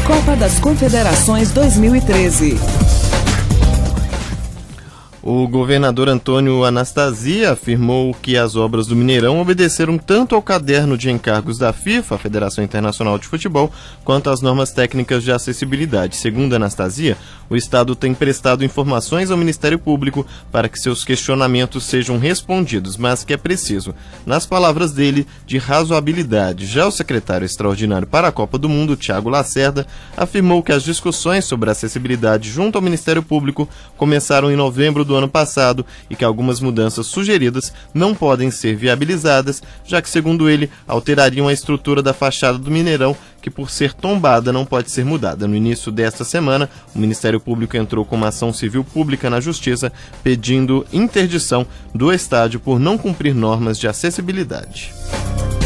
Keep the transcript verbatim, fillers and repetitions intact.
Copa das Confederações dois mil e treze. O governador Antônio Anastasia afirmou que as obras do Mineirão obedeceram tanto ao caderno de encargos da FIFA, a Federação Internacional de Futebol, quanto às normas técnicas de acessibilidade. Segundo Anastasia, o Estado tem prestado informações ao Ministério Público para que seus questionamentos sejam respondidos, mas que é preciso, nas palavras dele, de razoabilidade. Já o secretário extraordinário para a Copa do Mundo, Thiago Lacerda, afirmou que as discussões sobre acessibilidade junto ao Ministério Público começaram em novembro do ano passado e que algumas mudanças sugeridas não podem ser viabilizadas, já que, segundo ele, alterariam a estrutura da fachada do Mineirão, que por ser tombada não pode ser mudada. No início desta semana, o Ministério Público entrou com uma ação civil pública na Justiça pedindo interdição do estádio por não cumprir normas de acessibilidade.